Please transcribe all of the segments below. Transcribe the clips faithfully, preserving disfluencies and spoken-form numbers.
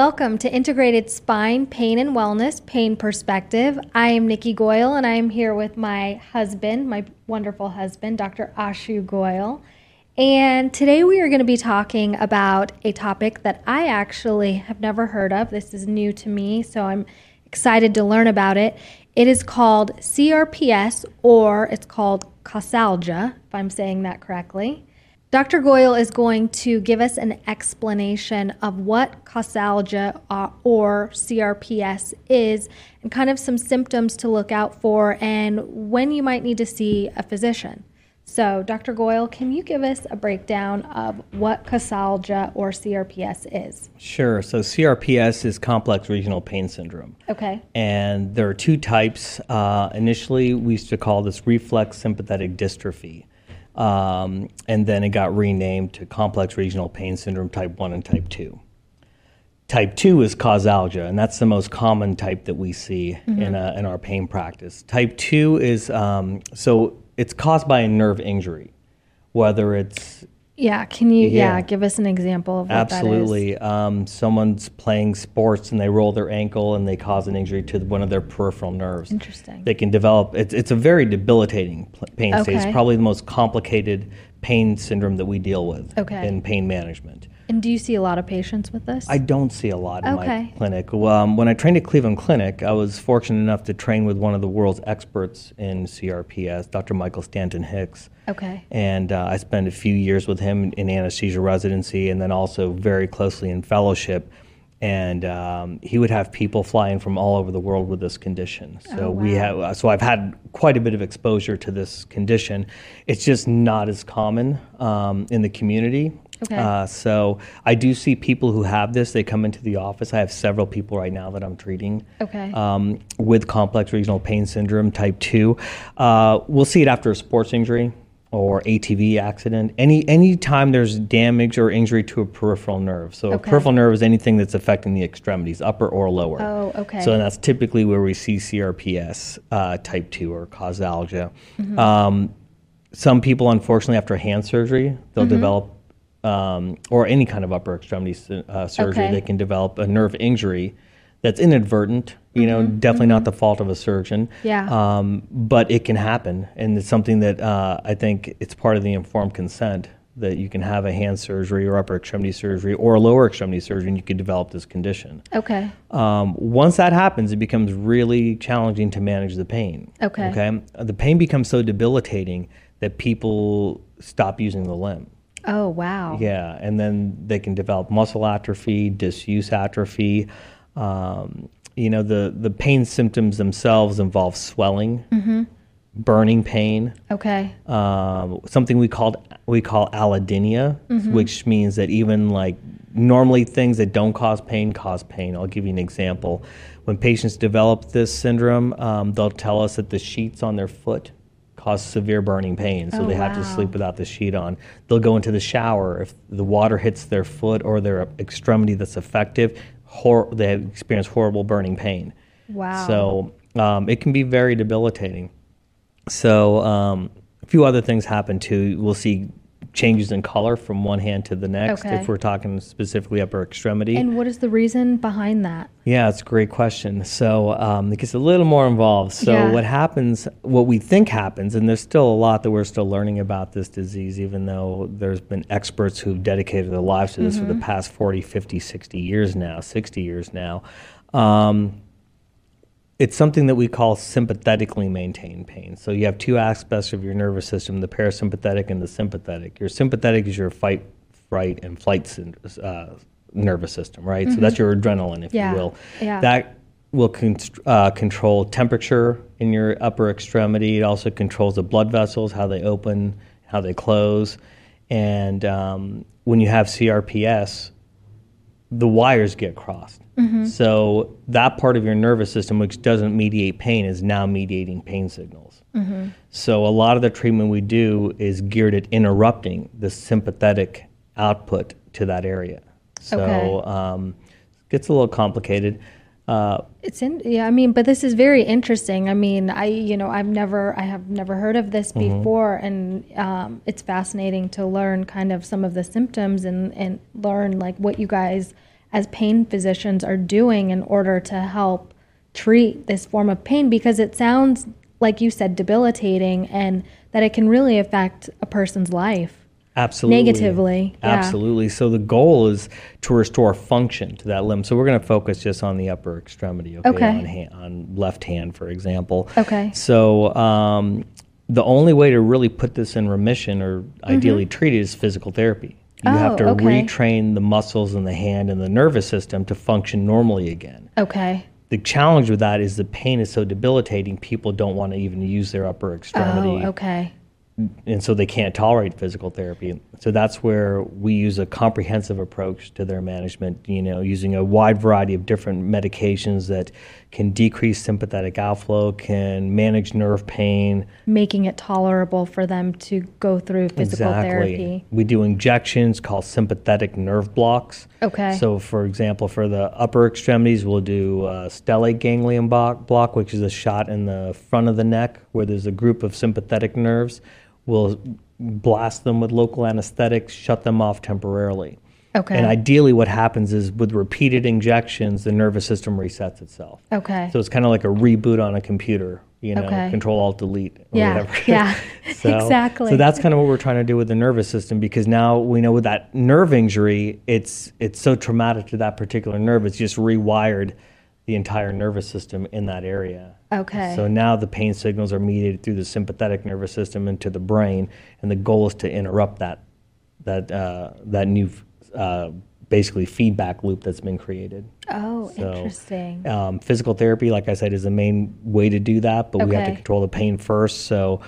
Welcome to Integrated Spine Pain and Wellness Pain Perspective. I am Nikki Goyle, and I am here with my husband, my wonderful husband, Doctor Ashu Goyle. And today we are going to be talking about a topic that I actually have never heard of. This is new to me, so I'm excited to learn about it. It is called C R P S, or it's called causalgia, if I'm saying that correctly. Doctor Goyle is going to give us an explanation of what causalgia uh, or C R P S is and kind of some symptoms to look out for and when you might need to see a physician. So, Doctor Goyle, can you give us a breakdown of what causalgia or C R P S is? Sure. So C R P S is complex regional pain syndrome. Okay. And there are two types. Uh, initially, we used to call this reflex sympathetic dystrophy. Um, and then it got renamed to complex regional pain syndrome type one and type two. Type two is causalgia, and that's the most common type that we see mm-hmm. in, a, in our pain practice. Type two is, um, so it's caused by a nerve injury, whether it's... Yeah, can you yeah. yeah give us an example of what Absolutely. that is? Um, someone's playing sports and they roll their ankle and they cause an injury to one of their peripheral nerves. Interesting. They can develop, it's, it's a very debilitating pain okay. state. It's probably the most complicated pain syndrome that we deal with okay. in pain management. And do you see a lot of patients with this? I don't see a lot in okay. my clinic. Um, when I trained at Cleveland Clinic, I was fortunate enough to train with one of the world's experts in C R P S, Doctor Michael Stanton Hicks. Okay. And uh, I spent a few years with him in anesthesia residency and then also very closely in fellowship. And um, he would have people flying from all over the world with this condition. So oh, wow. we have, so I've had quite a bit of exposure to this condition. It's just not as common um, in the community. Okay. Uh, so I do see people who have this. They come into the office. I have several people right now that I'm treating okay. um, with complex regional pain syndrome type two. Uh, we'll see it after a sports injury or A T V accident. Any any time there's damage or injury to a peripheral nerve. So okay. a peripheral nerve is anything that's affecting the extremities, upper or lower. Oh, okay. So that's typically where we see C R P S uh, type two or causalgia. Mm-hmm. Um, some people, unfortunately, after hand surgery, they'll mm-hmm. develop Um, or any kind of upper extremity uh, surgery, okay. they can develop a nerve injury that's inadvertent, you mm-hmm. know, definitely mm-hmm. not the fault of a surgeon. Yeah. Um, but it can happen, and it's something that uh, I think it's part of the informed consent that you can have a hand surgery or upper extremity surgery or a lower extremity surgery, and you can develop this condition. Okay. Um, once that happens, it becomes really challenging to manage the pain. Okay. Okay. The pain becomes so debilitating that people stop using the limb. Oh, wow. Yeah, and then they can develop muscle atrophy, disuse atrophy. Um, you know, the, the pain symptoms themselves involve swelling, mm-hmm. burning pain. Okay. Um, something we called we call allodynia, mm-hmm. which means that even like normally things that don't cause pain cause pain. I'll give you an example. When patients develop this syndrome, um, they'll tell us that the sheets on their foot cause severe burning pain, so oh, they have wow. to sleep without the sheet on. They'll go into the shower. If the water hits their foot or their extremity that's affected, hor- they experience horrible burning pain. Wow. So um, it can be very debilitating. So um, a few other things happen too. We'll see changes in color from one hand to the next okay. if we're talking specifically upper extremity. And what is the reason behind that? Yeah, it's a great question. So um, it gets a little more involved. So yeah. what happens, what we think happens, and there's still a lot that we're still learning about this disease, even though there's been experts who've dedicated their lives to this mm-hmm. for the past forty, fifty, sixty years now, sixty years now. Um, It's something that we call sympathetically maintained pain. So you have two aspects of your nervous system, the parasympathetic and the sympathetic. Your sympathetic is your fight, fright, and flight uh, nervous system, right? Mm-hmm. So that's your adrenaline, if yeah. you will. Yeah. That will con- uh, control temperature in your upper extremity. It also controls the blood vessels, how they open, how they close. And um, when you have C R P S, the wires get crossed. Mm-hmm. So that part of your nervous system, which doesn't mediate pain, is now mediating pain signals. Mm-hmm. So a lot of the treatment we do is geared at interrupting the sympathetic output to that area. So okay. um, it gets a little complicated. Uh, it's in, yeah, I mean, but this is very interesting. I mean, I, you know, I've never, I have never heard of this mm-hmm. before, and um, it's fascinating to learn kind of some of the symptoms and, and learn like what you guys as pain physicians are doing in order to help treat this form of pain, because it sounds, like you said, debilitating, and that it can really affect a person's life. Absolutely. Negatively. Yeah. Absolutely. So the goal is to restore function to that limb. So we're going to focus just on the upper extremity, okay, Okay. on, hand, on left hand, for example. Okay. So um, the only way to really put this in remission or ideally treat it is physical therapy. You Oh, have to okay. retrain the muscles in the hand and the nervous system to function normally again. Okay. The challenge with that is the pain is so debilitating, people don't want to even use their upper extremity. Oh, okay. And so they can't tolerate physical therapy. So that's where we use a comprehensive approach to their management, you know, using a wide variety of different medications that can decrease sympathetic outflow, can manage nerve pain. Making it tolerable for them to go through physical Exactly. therapy. We do injections called sympathetic nerve blocks. Okay. So, for example, for the upper extremities, we'll do a stellate ganglion block, block, which is a shot in the front of the neck where there's a group of sympathetic nerves. We'll blast them with local anesthetics, shut them off temporarily. Okay. And ideally what happens is with repeated injections, the nervous system resets itself. Okay. So it's kind of like a reboot on a computer, you know, Okay. Control Alt Delete or Yeah, whatever. yeah, so, exactly. So that's kind of what we're trying to do with the nervous system, because now we know with that nerve injury, it's it's so traumatic to that particular nerve, it's just rewired the entire nervous system in that area. Okay. So now the pain signals are mediated through the sympathetic nervous system into the brain, and the goal is to interrupt that that uh, that new uh, basically feedback loop that's been created. Oh, So, interesting. Um, physical therapy, like I said, is the main way to do that, but we have to Okay. control the pain first. So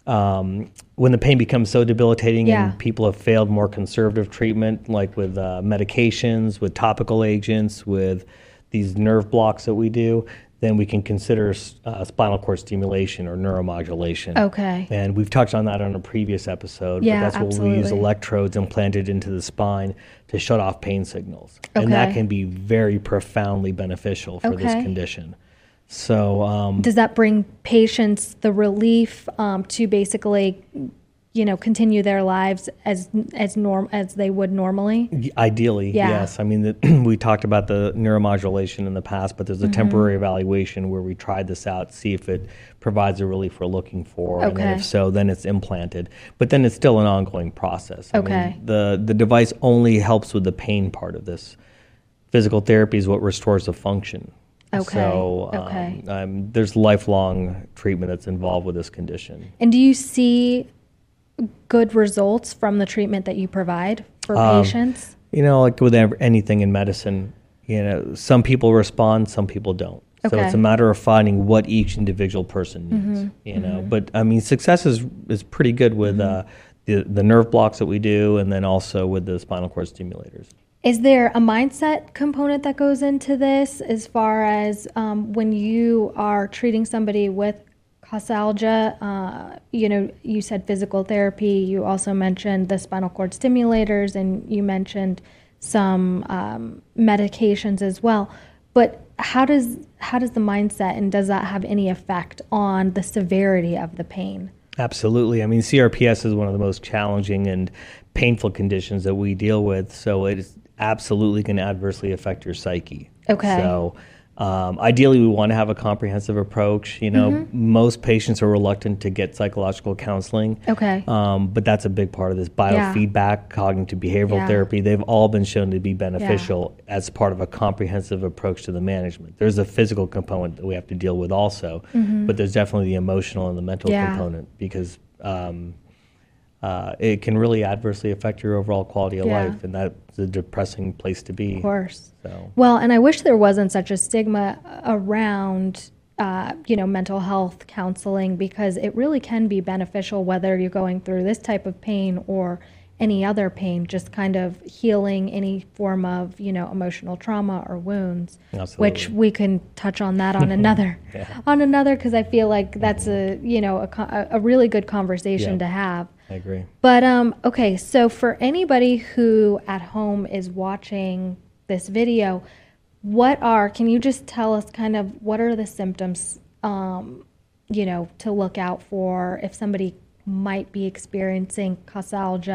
um, when the pain becomes so debilitating Yeah. and people have failed more conservative treatment, like with uh, medications, with topical agents, with these nerve blocks that we do, then we can consider uh, spinal cord stimulation or neuromodulation. Okay. And we've touched on that on a previous episode, Yeah, but that's what we use absolutely. electrodes implanted into the spine to shut off pain signals. And that Okay. can be very profoundly beneficial for this Okay. condition. So, um, Does that bring patients the relief um, to basically, you know, continue their lives as as norm as they would normally? y- ideally, Yeah. yes. I mean, the, we talked about the neuromodulation in the past, but there's a Mm-hmm. temporary evaluation where we tried this out, see if it provides the relief we're looking for. And then Okay. if so, then it's implanted. But then it's still an ongoing process. I Okay. mean, the, the device only helps with the pain part of this. Physical therapy is what restores the function. Okay, So um, okay. um, there's lifelong treatment that's involved with this condition. And do you see good results from the treatment that you provide for Um, patients? You know, like with ev- anything in medicine, you know, some people respond, some people don't. So Okay. it's a matter of finding what each individual person needs, you know. But I mean, success is, is pretty good with uh, the, the nerve blocks that we do, and then also with the spinal cord stimulators. Is there a mindset component that goes into this as far as um, when you are treating somebody with causalgia? Uh, you know, you said physical therapy. You also mentioned the spinal cord stimulators, and you mentioned some um, medications as well. But how does how does the mindset, and does that have any effect on the severity of the pain? Absolutely. I mean, C R P S is one of the most challenging and painful conditions that we deal with. So it is absolutely going to adversely affect your psyche. Okay. So um, ideally, we want to have a comprehensive approach. You know, Mm-hmm. most patients are reluctant to get psychological counseling. Okay. Um, but that's a big part of this. Biofeedback, cognitive behavioral Yeah. therapy, they've all been shown to be beneficial as part of a comprehensive approach to the management. There's a physical component that we have to deal with also, but there's definitely the emotional and the mental Mm-hmm. Yeah. component, because um, uh, it can really adversely affect your overall quality of Yeah. life, and that's a depressing place to be. Of course. So. Well, and I wish there wasn't such a stigma around, uh, you know, mental health counseling, because it really can be beneficial whether you're going through this type of pain or any other pain, just kind of healing any form of, you know, emotional trauma or wounds, which Absolutely. we can touch on that on another, Yeah. on another, because I feel like that's a, you know, a, co- a really good conversation Yeah. to have. I agree. But um, okay, so for anybody who at home is watching this video, what are, can you just tell us kind of what are the symptoms, um, you know, to look out for if somebody might be experiencing causalgia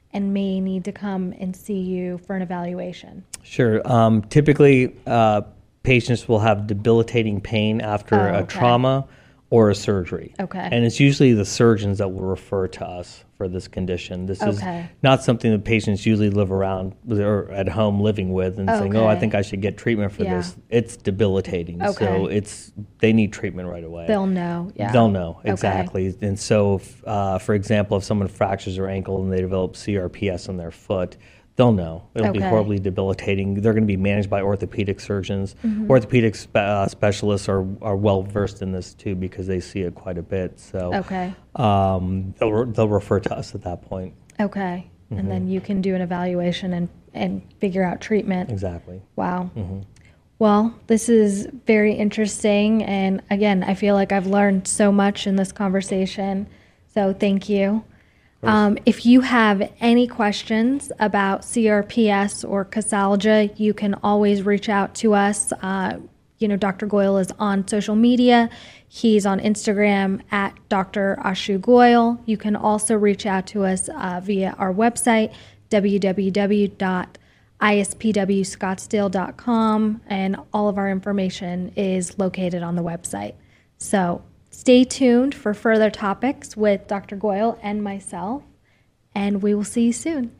and may need to come and see you for an evaluation? Sure. Um, typically, uh, patients will have debilitating pain after Oh, a okay. trauma or a surgery. Okay. And it's usually the surgeons that will refer to us for this condition. This Okay. is not something that patients usually live around with or at home living with and saying, "Oh, I Okay. think I should get treatment for Yeah. this." It's debilitating. Okay. So it's they need treatment right away. They'll know. Yeah. They'll know, Okay. exactly. And so, if, uh, for example, if someone fractures their ankle and they develop C R P S on their foot, they'll know. It'll be Okay. horribly debilitating. They're going to be managed by orthopedic surgeons. Mm-hmm. Orthopedic spe- uh, specialists are, are well versed in this too because they see it quite a bit. So Okay. um, they'll, re- they'll refer to us at that point. Okay. And Mm-hmm. then you can do an evaluation and, and figure out treatment. Exactly. Wow. Mm-hmm. Well, this is very interesting. And again, I feel like I've learned so much in this conversation. So thank you. Um, if you have any questions about C R P S or Casalgia, you can always reach out to us. Uh, you know, Doctor Goyle is on social media. He's on Instagram at Doctor Ashu Goyle. You can also reach out to us uh, via our website, w w w dot i s p w scottsdale dot com, and all of our information is located on the website. So stay tuned for further topics with Doctor Goyle and myself, and we will see you soon.